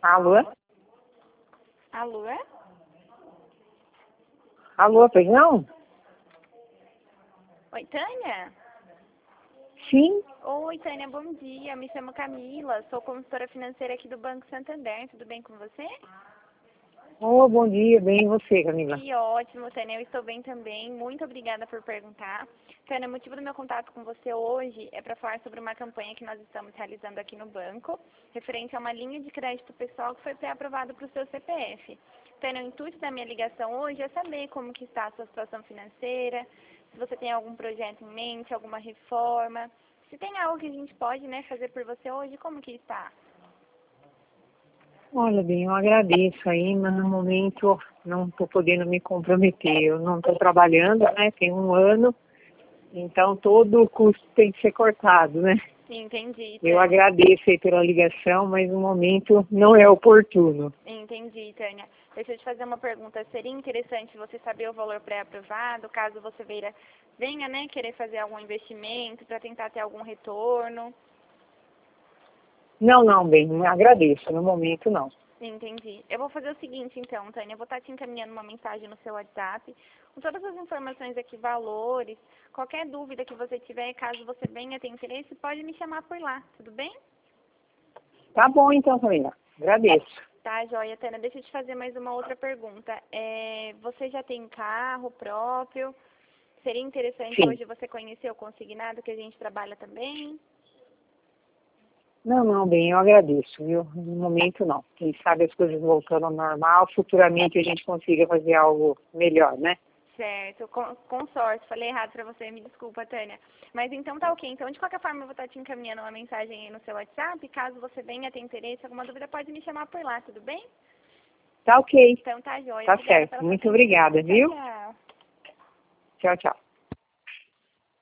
Alô? Alô? Alô, pois não? Oi, Tânia? Sim. Oi, Tânia, bom dia. Me chamo Camila, sou consultora financeira aqui do Banco Santander. Tudo bem com você? Oh, bom dia, bem e você, Camila? Que ótimo, Tânia. Eu estou bem também. Muito obrigada por perguntar. Tânia, o motivo do meu contato com você hoje é para falar sobre uma campanha que nós estamos realizando aqui no banco, referente a uma linha de crédito pessoal que foi pré-aprovada para o seu CPF. Tânia, o intuito da minha ligação hoje é saber como que está a sua situação financeira, se você tem algum projeto em mente, alguma reforma. Se tem algo que a gente pode, fazer por você hoje, como que está? Olha, bem, eu agradeço aí, mas no momento não estou podendo me comprometer. Eu não estou trabalhando, né? Tem um ano, então todo o custo tem que ser cortado, né? Entendi, Tânia. Eu agradeço aí pela ligação, mas no momento não é oportuno. Entendi, Tânia. Deixa eu te fazer uma pergunta. Seria interessante você saber o valor pré-aprovado, caso você venha, querer fazer algum investimento para tentar ter algum retorno? Não, bem, agradeço. No momento, não. Entendi. Eu vou fazer o seguinte, então, Tânia. Eu vou estar te encaminhando uma mensagem no seu WhatsApp, com todas as informações aqui, valores, qualquer dúvida que você tiver, caso você venha ter interesse, pode me chamar por lá, tudo bem? Tá bom, então, Camila. Agradeço. Tá, joia, Tânia. Deixa eu te fazer mais uma outra pergunta. Você já tem carro próprio? Seria interessante Sim. hoje você conhecer o consignado, que a gente trabalha também? Não, bem, eu agradeço, viu? No momento, não. Quem sabe as coisas voltando ao normal, futuramente a gente consiga fazer algo melhor, né? Certo, com sorte. Falei errado pra você, me desculpa, Tânia. Mas então tá ok. Então, de qualquer forma, eu vou estar te encaminhando uma mensagem aí no seu WhatsApp. Caso você venha ter interesse, alguma dúvida, pode me chamar por lá, tudo bem? Tá ok. Então tá joia. Tá Obrigada certo. pela sua Muito atenção. obrigada, viu? Tchau, tchau. Tchau, tchau.